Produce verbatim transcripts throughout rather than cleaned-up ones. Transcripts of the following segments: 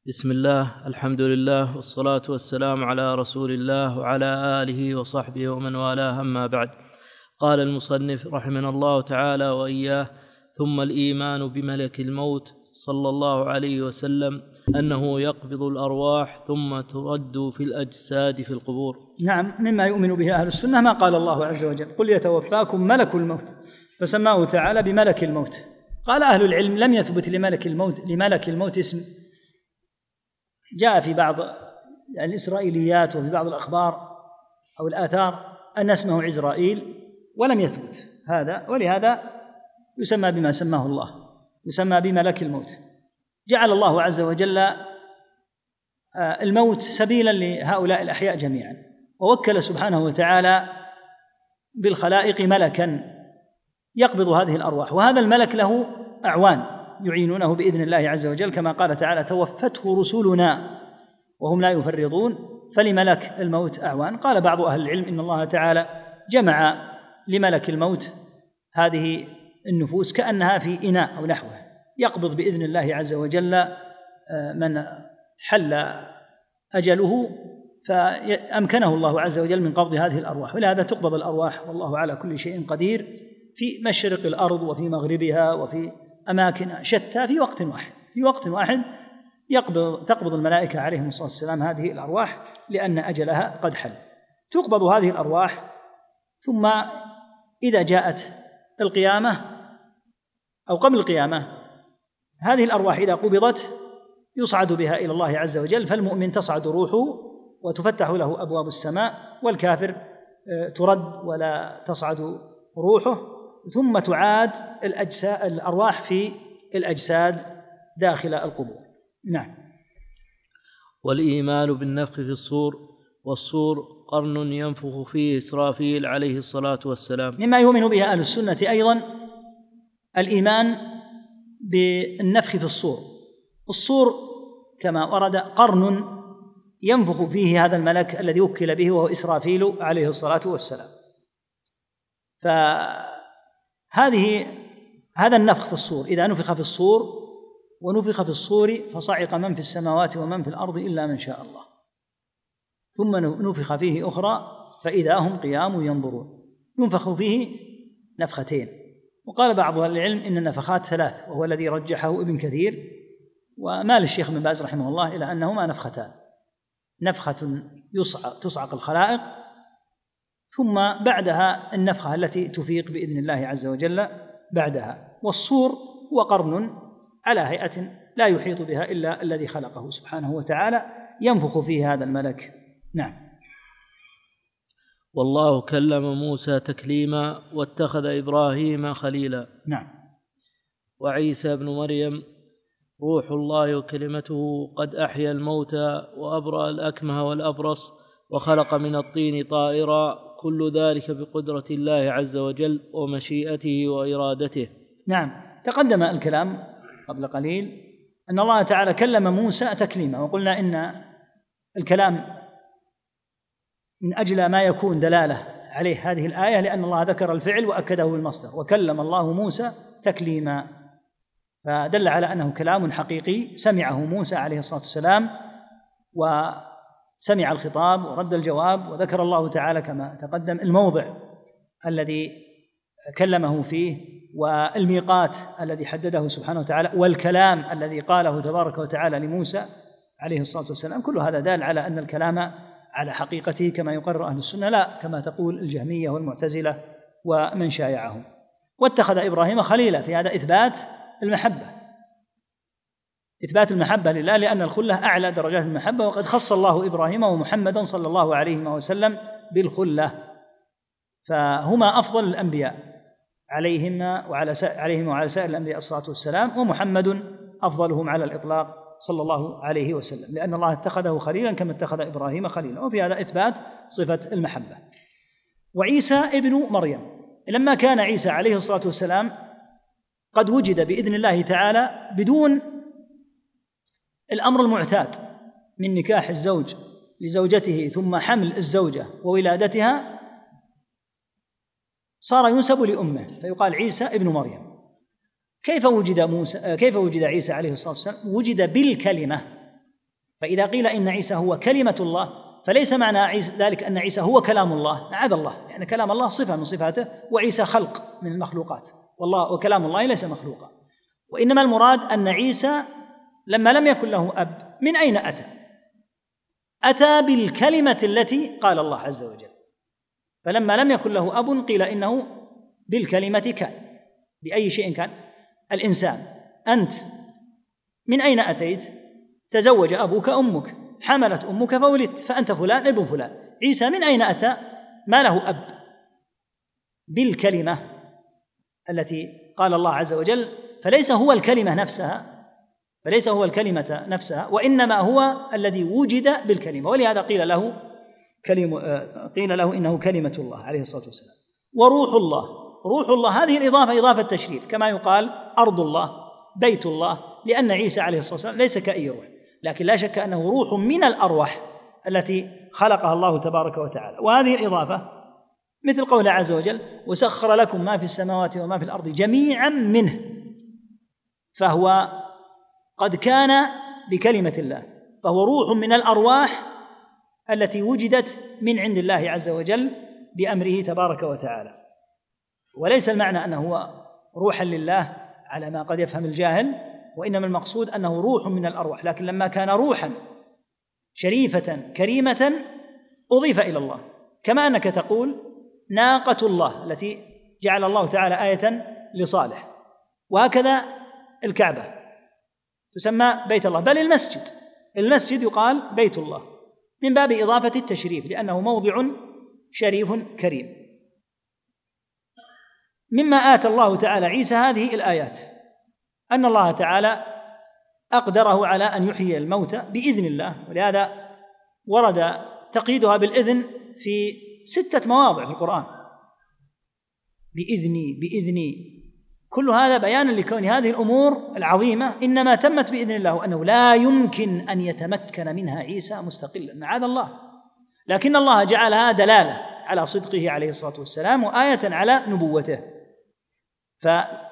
بسم الله، الحمد لله، والصلاة والسلام على رسول الله وعلى آله وصحبه ومن والاه، أما بعد. قال المصنف رحمنا الله تعالى وإياه: ثم الإيمان بملك الموت صلى الله عليه وسلم أنه يقبض الأرواح ثم ترد في الأجساد في القبور. نعم، مما يؤمن به أهل السنة ما قال الله عز وجل: قل يتوفاكم ملك الموت، فسماه تعالى بملك الموت. قال أهل العلم: لم يثبت لملك الموت لملك الموت اسم، جاء في بعض الإسرائيليات وفي بعض الأخبار أو الآثار أن اسمه عزرائيل، ولم يثبت هذا، ولهذا يسمى بما سماه الله، يسمى بملك الموت. جعل الله عز وجل الموت سبيلا لهؤلاء الأحياء جميعا، ووكل سبحانه وتعالى بالخلائق ملكا يقبض هذه الأرواح، وهذا الملك له أعوان يعينونه بإذن الله عز وجل، كما قال تعالى: توفته رسلنا وهم لا يفرطون، فلملك الموت أعوان. قال بعض أهل العلم إن الله تعالى جمع لملك الموت هذه النفوس كأنها في إناء أو نحوه، يقبض بإذن الله عز وجل من حل أجله، فأمكنه الله عز وجل من قبض هذه الأرواح، ولهذا تقبض الأرواح والله على كل شيء قدير، في مشرق الأرض وفي مغربها وفي أماكن شتى في وقت واحد في وقت واحد يقبض تقبض الملائكة عليهم الصلاة والسلام هذه الأرواح، لأن أجلها قد حل. تقبض هذه الأرواح، ثم إذا جاءت القيامة أو قبل القيامة، هذه الأرواح إذا قبضت يصعد بها إلى الله عز وجل، فالمؤمن تصعد روحه وتفتح له أبواب السماء، والكافر ترد ولا تصعد روحه، ثم تعاد الأجساد الأرواح في الأجساد داخل القبور. نعم. والإيمان بالنفخ في الصور، والصور قرن ينفخ فيه إسرافيل عليه الصلاة والسلام. مما يؤمن به أهل السنة أيضا الإيمان بالنفخ في الصور. الصور كما ورد قرن ينفخ فيه هذا الملك الذي وكل به، وهو إسرافيل عليه الصلاة والسلام. فهذه هذا النفخ في الصور، إذا نفخ في الصور ونفخ في الصور فصعق من في السماوات ومن في الأرض إلا من شاء الله، ثم نفخ فيه أخرى فإذا هم قيام ينظرون. ينفخ فيه نفختين، وقال بعض أهل العلم إن النفخات ثلاث، وهو الذي رجحه ابن كثير، ومال الشيخ بن باز رحمه الله إلى أنهما نفختان: نفخة يصعق تصعق الخلائق، ثم بعدها النفخة التي تفيق بإذن الله عز وجل بعدها. والصور هو قرن على هيئة لا يحيط بها إلا الذي خلقه سبحانه وتعالى، ينفخ فيه هذا الملك. نعم. والله كلم موسى تكليما واتخذ إبراهيم خليلا. نعم. وعيسى بن مريم روح الله وكلمته قد أحيا الموتى وأبرأ الأكمه والأبرص وخلق من الطين طائرا، كل ذلك بقدرة الله عز وجل ومشيئته وإرادته. نعم. تقدم الكلام قبل قليل أن الله تعالى كلم موسى تكليما، وقلنا إن الكلام من أجل ما يكون دلالة عليه هذه الآية، لأن الله ذكر الفعل وأكده بالمصدر: وكلم الله موسى تكليما، فدل على أنه كلام حقيقي سمعه موسى عليه الصلاة والسلام، وسمع الخطاب ورد الجواب. وذكر الله تعالى كما تقدم الموضع الذي كلمه فيه، والميقات الذي حدده سبحانه وتعالى، والكلام الذي قاله تبارك وتعالى لموسى عليه الصلاة والسلام. كل هذا دال على أن الكلام على حقيقته كما يقرر أهل السنة، لا كما تقول الجهمية والمعتزلة ومن شايعهم. واتخذ إبراهيم خليلا، في هذا إثبات المحبة، إثبات المحبة لله، لأن الخلة أعلى درجات المحبة، وقد خص الله إبراهيم ومحمدا صلى الله عليه وسلم بالخلة، فهما أفضل الأنبياء عليهم وعلى عليهم وعلى سائر الأنبياء الصلاة والسلام، ومحمد أفضلهم على الإطلاق صلى الله عليه وسلم، لأن الله اتخذه خليلا كما اتخذ إبراهيم خليلا، وفي هذا إثبات صفة المحبة. وعيسى ابن مريم، لما كان عيسى عليه الصلاة والسلام قد وجد بإذن الله تعالى بدون الأمر المعتاد من نكاح الزوج لزوجته ثم حمل الزوجة وولادتها، صار ينسب لأمه فيقال عيسى ابن مريم. كيف وجد موسى كيف وجد عيسى عليه الصلاة والسلام؟ وجد بالكلمة فإذا قيل إن عيسى هو كلمة الله فليس معنى عيسى ذلك أن عيسى هو كلام الله، معاذ الله، لأن يعني كلام الله صفة من صفاته، وعيسى خلق من المخلوقات، والله وكلام الله ليس مخلوقا. وإنما المراد أن عيسى لما لم يكن له أب من أين أتى؟ أتى بالكلمة التي قال الله عز وجل، فلما لم يكن له أب قيل إنه بالكلمة كان. بأي شيء كان؟ الإنسان أنت من أين أتيت؟ تزوج أبوك أمك، حملت أمك فولدت، فأنت فلان ابن فلان. عيسى من أين أتى؟ ما له أب، بالكلمة التي قال الله عز وجل، فليس هو الكلمة نفسها فليس هو الكلمة نفسها وإنما هو الذي وجد بالكلمة، ولهذا قيل له كلمة قيل له إنه كلمة الله عليه الصلاة والسلام. وروح الله، روح الله هذه الإضافة إضافة تشريف، كما يقال أرض الله، بيت الله، لأن عيسى عليه الصلاة والسلام ليس كأي روح، لكن لا شك أنه روح من الأرواح التي خلقها الله تبارك وتعالى. وهذه الإضافة مثل قوله عز وجل: وسخر لكم ما في السماوات وما في الأرض جميعا منه، فهو قد كان بكلمة الله، فهو روح من الأرواح التي وجدت من عند الله عز وجل بأمره تبارك وتعالى. وليس المعنى أنه هو روحا لله على ما قد يفهم الجاهل، وإنما المقصود أنه روح من الأرواح، لكن لما كان روحا شريفة كريمة أضيف إلى الله، كما أنك تقول ناقة الله التي جعل الله تعالى آية لصالح، وهكذا الكعبة تسمى بيت الله، بل المسجد المسجد يقال بيت الله من باب إضافة التشريف، لأنه موضع شريف كريم. مما آتى الله تعالى عيسى هذه الآيات أن الله تعالى أقدره على أن يحيي الموتى بإذن الله، ولهذا ورد تقييدها بالإذن في ستة مواضع في القرآن، بإذني بإذني، كل هذا بيانا لكون هذه الأمور العظيمة إنما تمت بإذن الله، وأنه لا يمكن أن يتمكن منها عيسى مستقلا معاذ الله، لكن الله جعلها دلالة على صدقه عليه الصلاة والسلام وآية على نبوته. فأحيا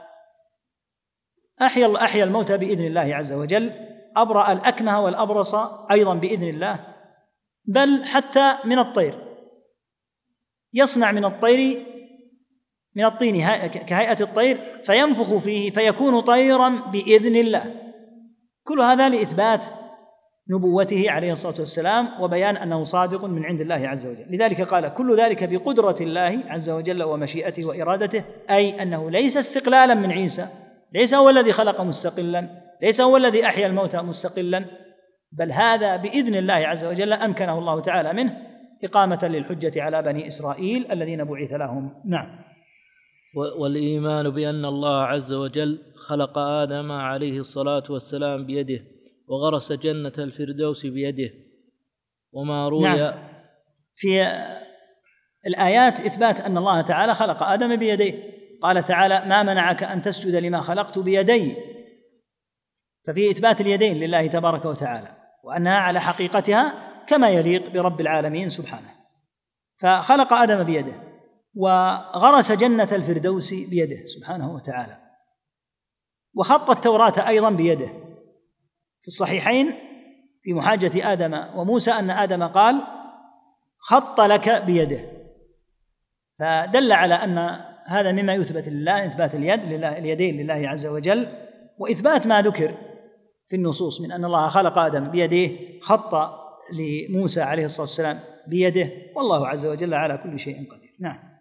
أحيا الموتى بإذن الله عز وجل، أبرأ الأكمه والأبرص أيضا بإذن الله، بل حتى من الطير يصنع من الطير من الطين كهيئة الطير فينفخ فيه فيكون طيرا بإذن الله. كل هذا لإثبات نبوته عليه الصلاة والسلام وبيان أنه صادق من عند الله عز وجل. لذلك قال: كل ذلك بقدرة الله عز وجل ومشيئته وإرادته، أي أنه ليس استقلالا من عيسى، ليس هو الذي خلق مستقلا، ليس هو الذي أحيا الموتى مستقلا، بل هذا بإذن الله عز وجل أمكنه الله تعالى منه إقامة للحجة على بني إسرائيل الذين بعث لهم. نعم. والإيمان بأن الله عز وجل خلق آدم عليه الصلاة والسلام بيده، وغرس جنة الفردوس بيده، وما روي. نعم. في الآيات إثبات أن الله تعالى خلق آدم بيديه، قال تعالى: ما منعك أن تسجد لما خلقت بيدي، ففي إثبات اليدين لله تبارك وتعالى، وأنها على حقيقتها كما يليق برب العالمين سبحانه. فخلق آدم بيده، وغرس جنة الفردوس بيده سبحانه وتعالى، وخط التوراة أيضا بيده. في الصحيحين في محاجة آدم وموسى أن آدم قال: خط لك بيده، فدل على أن هذا مما يثبت لله، إثبات اليد لله، اليدين لله عز وجل، وإثبات ما ذكر في النصوص من أن الله خلق آدم بيده، خط لموسى عليه الصلاة والسلام بيده، والله عز وجل على كل شيء قدير. نعم.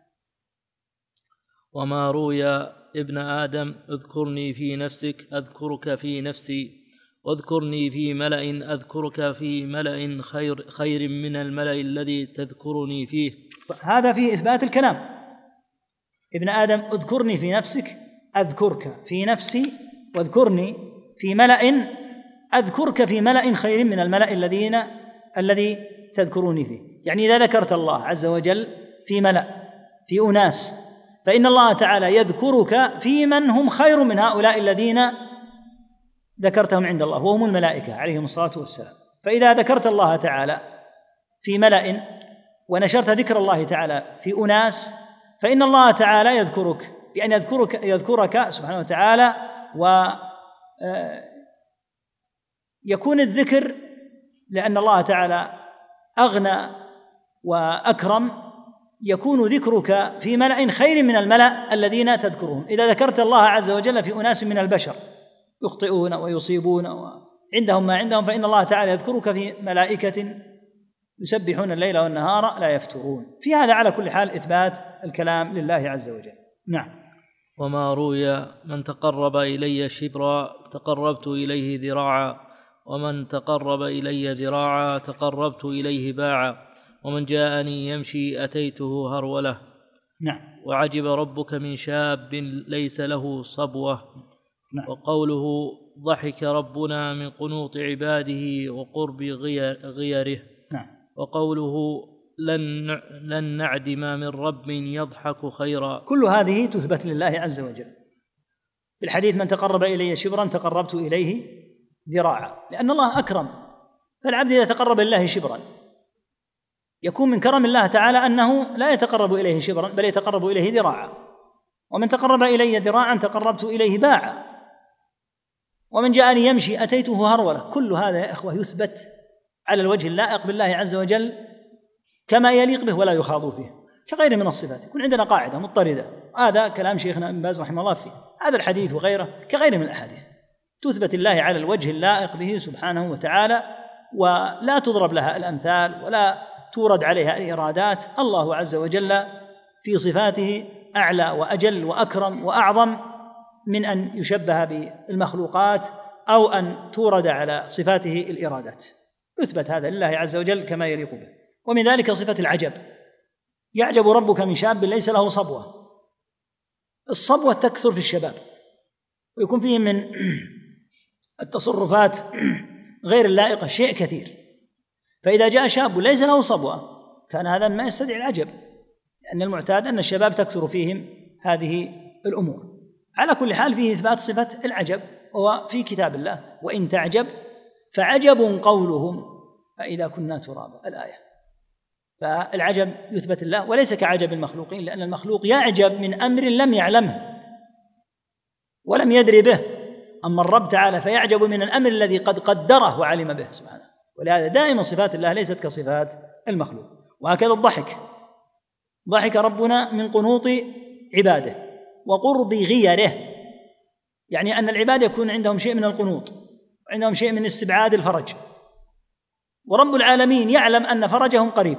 وما روي: ابن آدم اذكرني في نفسك أذكرك في نفسي، واذكرني في ملأ أذكرك في ملأ خير, خير من الملأ الذي تذكرني فيه. هذا فيه إثبات الكلام. ابن آدم اذكرني في نفسك أذكرك في نفسي، واذكرني في ملأ أذكرك في ملأ خير من الملأ الذين الذي تذكروني فيه. يعني إذا ذكرت الله عز وجل في ملأ، في أناس، فإن الله تعالى يذكرك في من هم خير من هؤلاء الذين ذكرتهم عند الله، وهم الملائكة عليهم الصلاة والسلام. فإذا ذكرت الله تعالى في ملأ ونشرت ذكر الله تعالى في أناس، فإن الله تعالى يذكرك بأن يذكرك يذكرك سبحانه وتعالى، ويكون الذكر لأن الله تعالى أغنى وأكرم، يكون ذكرك في ملأ خير من الملأ الذين تذكرهم. إذا ذكرت الله عز وجل في أناس من البشر يخطئون ويصيبون وعندهم ما عندهم، فإن الله تعالى يذكرك في ملائكة يسبحون الليل والنهار لا يفترون. في هذا على كل حال إثبات الكلام لله عز وجل. نعم. وما روي: من تقرب إلي شبرا تقربت إليه ذراعا، ومن تقرب إلي ذراعا تقربت إليه باعا، ومن جاءني يمشي أتيته هرولة. نعم. وعجب ربك من شاب ليس له صبوة. نعم. وقوله: ضحك ربنا من قنوط عباده وقرب غيره. نعم. وقوله: لن لن نعدم من رب يضحك خيرا. كل هذه تثبت لله عز وجل. في الحديث: من تقرب إلي شبرا تقربت إليه ذراعا، لأن الله أكرم، فالعبد إذا تقرب إليه شبرا يكون من كرم الله تعالى أنه لا يتقرب إليه شبرا بل يتقرب إليه ذراعا. ومن تقرب إلي ذراعا تقربت إليه باعا، ومن جاءني يمشي أتيته هرولة. كل هذا يا إخوة يثبت على الوجه اللائق بالله عز وجل كما يليق به ولا يخاض فيه، كغير من الصفات. يكون عندنا قاعدة مضطردة، هذا كلام شيخنا ابن باز رحمه الله فيه، هذا الحديث وغيره كغير من الأحاديث تثبت الله على الوجه اللائق به سبحانه وتعالى، ولا تضرب لها الأمثال ولا تورد عليها الإرادات. الله عز وجل في صفاته أعلى وأجل وأكرم وأعظم من أن يشبه بالمخلوقات أو أن تورد على صفاته الإرادات. يثبت هذا لله عز وجل كما يليق به. ومن ذلك صفة العجب: يعجب ربك من شاب ليس له صبوة. الصبوة تكثر في الشباب ويكون فيه من التصرفات غير اللائقة شيء كثير، فإذا جاء شاب ليس له صبوة كان هذا ما يستدعي العجب، لأن المعتاد أن الشباب تكثر فيهم هذه الأمور. على كل حال فيه إثبات صفة العجب، وهو في كتاب الله: وإن تعجب فعجب قولهم أإذا كنا ترابا، الآية. فالعجب يثبت الله وليس كعجب المخلوقين، لأن المخلوق يعجب من أمر لم يعلمه ولم يدري به، أما الرب تعالى فيعجب من الأمر الذي قد قدره وعلم به سبحانه. ولهذا دائما صفات الله ليست كصفات المخلوق. وهكذا الضحك: ضحك ربنا من قنوط عباده وقرب غيره، يعني أن العباد يكون عندهم شيء من القنوط وعندهم شيء من استبعاد الفرج، ورب العالمين يعلم أن فرجهم قريب.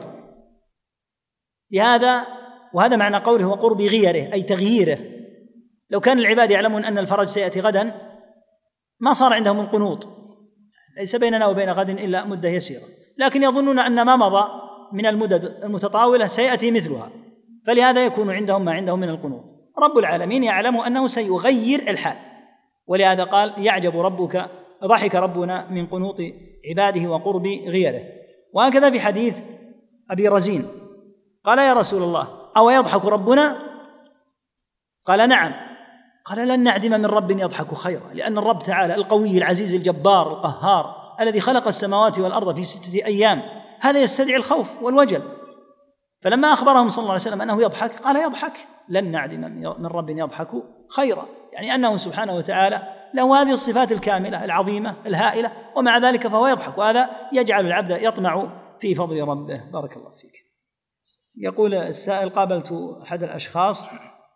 لهذا وهذا معنى قوله وقرب غيره، أي تغييره. لو كان العباد يعلمون أن الفرج سيأتي غدا ما صار عندهم القنوط، ليس بيننا وبين غد إلا مدة يسيرة، لكن يظنون أن ما مضى من المدد المتطاولة سيأتي مثلها، فلهذا يكون عندهم ما عندهم من القنوط. رب العالمين يعلم أنه سيغير الحال، ولهذا قال: يعجب ربك ضحك ربنا من قنوط عباده وقرب غيره. وهكذا في حديث أبي رزين قال: يا رسول الله أو يضحك ربنا؟ قال: نعم. قال: لن نعدم من رب يضحك خيرا، لأن الرب تعالى القوي العزيز الجبار القهار الذي خلق السماوات والأرض في ستة أيام هذا يستدعي الخوف والوجل. فلما أخبرهم صلى الله عليه وسلم أنه يضحك قال: يضحك، لن نعدم من رب يضحك خيرا، يعني أنه سبحانه وتعالى له هذه الصفات الكاملة العظيمة الهائلة، ومع ذلك فهو يضحك، وهذا يجعل العبد يطمع في فضل ربه. بارك الله فيك. يقول السائل: قابلت أحد الأشخاص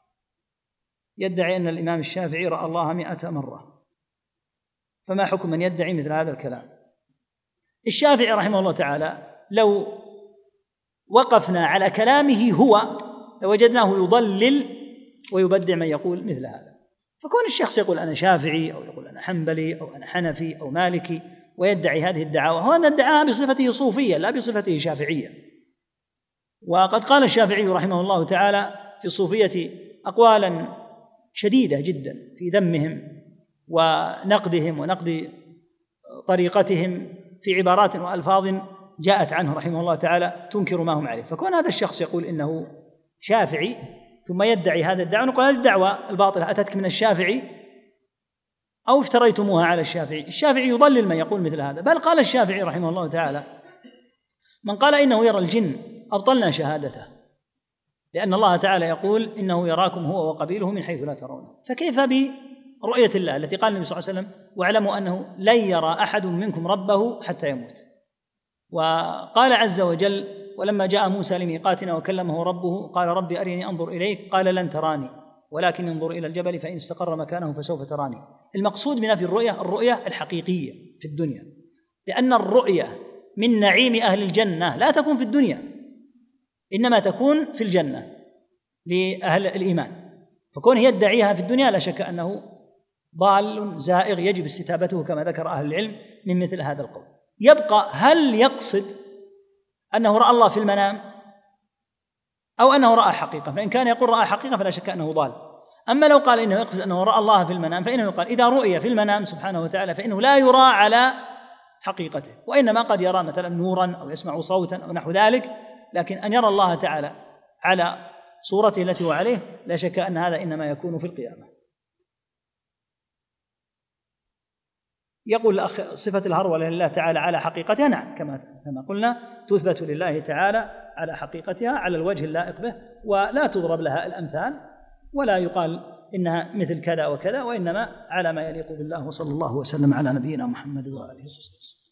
يدعي أن الإمام الشافعي رأى الله مئة مرة، فما حكم من يدعي مثل هذا الكلام؟ الشافعي رحمه الله تعالى لو وقفنا على كلامه هو لوجدناه يضلل ويبدع من يقول مثل هذا. فكون الشخص يقول أنا شافعي أو يقول أنا حنبلي أو أنا حنفي أو مالكي ويدعي هذه الدعاوى، هذا ادعاها بصفته صوفية لا بصفته شافعية. وقد قال الشافعي رحمه الله تعالى في الصوفية أقوالا شديدة جدا في ذمهم ونقدهم ونقد طريقتهم في عبارات وألفاظ جاءت عنه رحمه الله تعالى تنكر ما هم عليه. فكون هذا الشخص يقول إنه شافعي ثم يدعي هذا الدعوة، نقول هذه الدعوة الباطلة أتتك من الشافعي أو افتريتموها على الشافعي. الشافعي يضلل من يقول مثل هذا، بل قال الشافعي رحمه الله تعالى: من قال إنه يرى الجن أبطلنا شهادته، لأن الله تعالى يقول إنه يراكم هو وقبيله من حيث لا ترونه. فكيف برؤية الله التي قال النبي صلى الله عليه وسلم: واعلموا أنه لن يرى أحد منكم ربه حتى يموت. وقال عز وجل: ولما جاء موسى لميقاتنا وكلمه ربه قال رب أرني أنظر إليك قال لن تراني ولكن انظر إلى الجبل فإن استقر مكانه فسوف تراني. المقصود بنفي الرؤية الرؤية الحقيقية في الدنيا، لأن الرؤية من نعيم أهل الجنة لا تكون في الدنيا، إنما تكون في الجنة لأهل الإيمان، فكونه يدعيها في الدنيا لا شك أنه ضال زائغ يجب استتابته كما ذكر أهل العلم من مثل هذا القول. يبقى هل يقصد أنه رأى الله في المنام أو أنه رأى حقيقة؟ فإن كان يقول رأى حقيقة فلا شك أنه ضال. أما لو قال إنه يقصد أنه رأى الله في المنام فإنه يقال إذا رؤي في المنام سبحانه وتعالى فإنه لا يرى على حقيقته، وإنما قد يرى مثلا نورا أو يسمع صوتا أو نحو ذلك، لكن أن يرى الله تعالى على صورته التي هو عليه لا شك أن هذا إنما يكون في القيامة. يقول الأخ صفة الهرولة لله تعالى على حقيقتها، نعم كما كما قلنا تثبت لله تعالى على حقيقتها على الوجه اللائق به، ولا تضرب لها الأمثال ولا يقال إنها مثل كذا وكذا، وإنما على ما يليق بالله. وصلى الله وسلم على نبينا محمد وآله وصحبه.